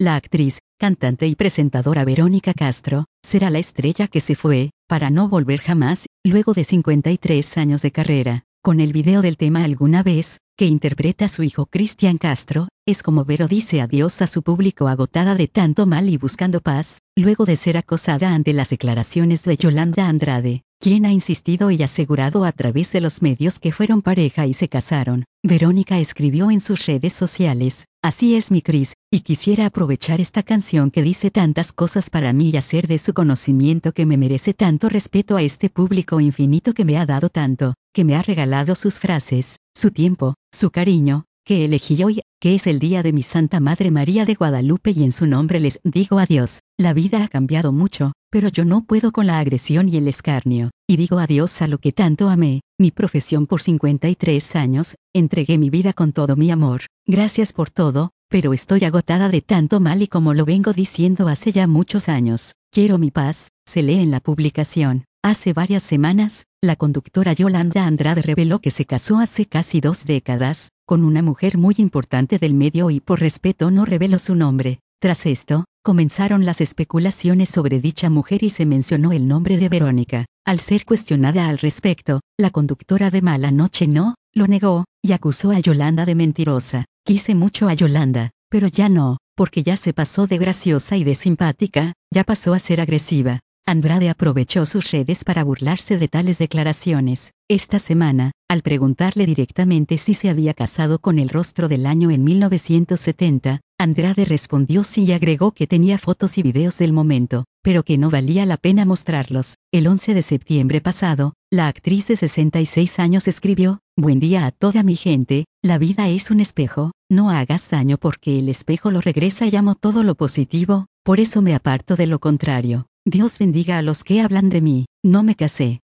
La actriz, cantante y presentadora Verónica Castro, será la estrella que se fue, para no volver jamás, luego de 53 años de carrera. Con el video del tema Alguna vez, que interpreta su hijo Cristian Castro, es como Vero dice adiós a su público agotada de tanto mal y buscando paz, luego de ser acosada ante las declaraciones de Yolanda Andrade, quien ha insistido y asegurado a través de los medios que fueron pareja y se casaron. Verónica escribió en sus redes sociales: "Así es mi Cris, y quisiera aprovechar esta canción que dice tantas cosas para mí y hacer de su conocimiento que me merece tanto respeto a este público infinito que me ha dado tanto, que me ha regalado sus frases, su tiempo, su cariño, que elegí hoy, que es el día de mi Santa Madre María de Guadalupe y en su nombre les digo adiós. La vida ha cambiado mucho, pero yo no puedo con la agresión y el escarnio, y digo adiós a lo que tanto amé, mi profesión por 53 años, entregué mi vida con todo mi amor, gracias por todo, pero estoy agotada de tanto mal y como lo vengo diciendo hace ya muchos años, quiero mi paz", se lee en la publicación. Hace varias semanas, la conductora Yolanda Andrade reveló que se casó hace casi 2 décadas, con una mujer muy importante del medio y por respeto no reveló su nombre. Tras esto, comenzaron las especulaciones sobre dicha mujer y se mencionó el nombre de Verónica. Al ser cuestionada al respecto, la conductora de Mala Noche No lo negó, y acusó a Yolanda de mentirosa. "Quise mucho a Yolanda, pero ya no, porque ya se pasó de graciosa y de simpática, ya pasó a ser agresiva". Andrade aprovechó sus redes para burlarse de tales declaraciones. Esta semana, al preguntarle directamente si se había casado con el rostro del año en 1970, Andrade respondió sí y agregó que tenía fotos y videos del momento, pero que no valía la pena mostrarlos. El 11 de septiembre pasado, la actriz de 66 años escribió: "Buen día a toda mi gente, la vida es un espejo, no hagas daño porque el espejo lo regresa y amo todo lo positivo, por eso me aparto de lo contrario. Dios bendiga a los que hablan de mí, no me casé,